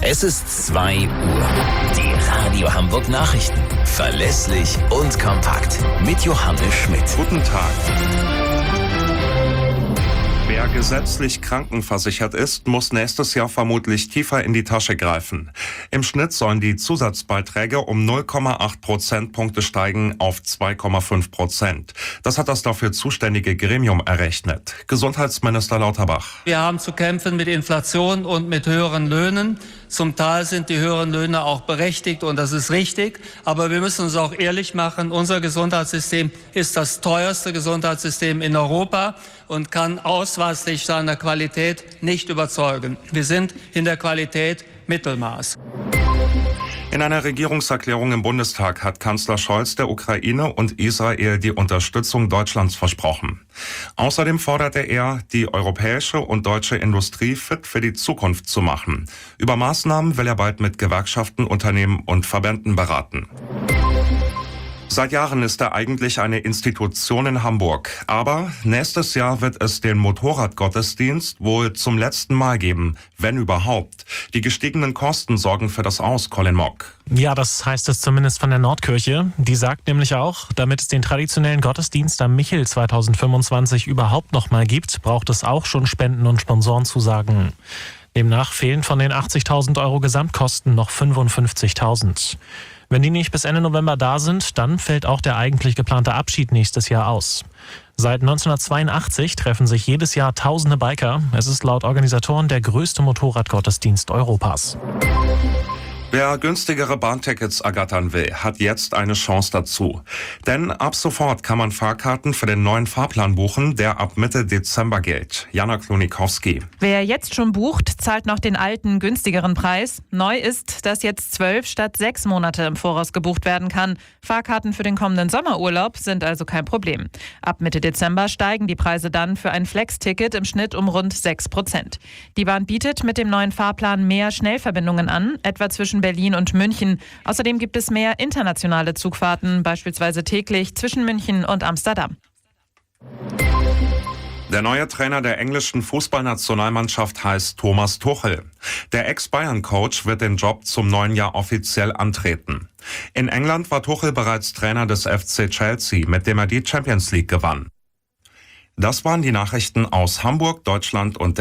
Es ist 2 Uhr. Die Radio Hamburg Nachrichten. Verlässlich und kompakt. Mit Johannes Schmidt. Guten Tag. Wer gesetzlich krankenversichert ist, muss nächstes Jahr vermutlich tiefer in die Tasche greifen. Im Schnitt sollen die Zusatzbeiträge um 0,8 Prozentpunkte steigen auf 2,5%. Das hat das dafür zuständige Gremium errechnet. Gesundheitsminister Lauterbach. Wir haben zu kämpfen mit Inflation und mit höheren Löhnen. Zum Teil sind die höheren Löhne auch berechtigt und das ist richtig. Aber wir müssen uns auch ehrlich machen, unser Gesundheitssystem ist das teuerste Gesundheitssystem in Europa und kann ausweislich seiner Qualität nicht überzeugen. Wir sind in der Qualität Mittelmaß. In einer Regierungserklärung im Bundestag hat Kanzler Scholz der Ukraine und Israel die Unterstützung Deutschlands versprochen. Außerdem forderte er, die europäische und deutsche Industrie fit für die Zukunft zu machen. Über Maßnahmen will er bald mit Gewerkschaften, Unternehmen und Verbänden beraten. Seit Jahren ist er eigentlich eine Institution in Hamburg. Aber nächstes Jahr wird es den Motorradgottesdienst wohl zum letzten Mal geben, wenn überhaupt. Die gestiegenen Kosten sorgen für das Aus, Colin Mock. Ja, das heißt es zumindest von der Nordkirche. Die sagt nämlich auch, damit es den traditionellen Gottesdienst am Michel 2025 überhaupt noch mal gibt, braucht es auch schon Spenden und Sponsorenzusagen. Demnach fehlen von den 80.000 Euro Gesamtkosten noch 55.000. Wenn die nicht bis Ende November da sind, dann fällt auch der eigentlich geplante Abschied nächstes Jahr aus. Seit 1982 treffen sich jedes Jahr tausende Biker. Es ist laut Organisatoren der größte Motorradgottesdienst Europas. Wer günstigere Bahntickets ergattern will, hat jetzt eine Chance dazu. Denn ab sofort kann man Fahrkarten für den neuen Fahrplan buchen, der ab Mitte Dezember gilt. Jana Klonikowski. Wer jetzt schon bucht, zahlt noch den alten, günstigeren Preis. Neu ist, dass jetzt 12 statt 6 Monate im Voraus gebucht werden kann. Fahrkarten für den kommenden Sommerurlaub sind also kein Problem. Ab Mitte Dezember steigen die Preise dann für ein Flex-Ticket im Schnitt um rund 6%. Die Bahn bietet mit dem neuen Fahrplan mehr Schnellverbindungen an, etwa zwischen Berlin und München. Außerdem gibt es mehr internationale Zugfahrten, beispielsweise täglich zwischen München und Amsterdam. Der neue Trainer der englischen Fußballnationalmannschaft heißt Thomas Tuchel. Der Ex-Bayern-Coach wird den Job zum neuen Jahr offiziell antreten. In England war Tuchel bereits Trainer des FC Chelsea, mit dem er die Champions League gewann. Das waren die Nachrichten aus Hamburg, Deutschland und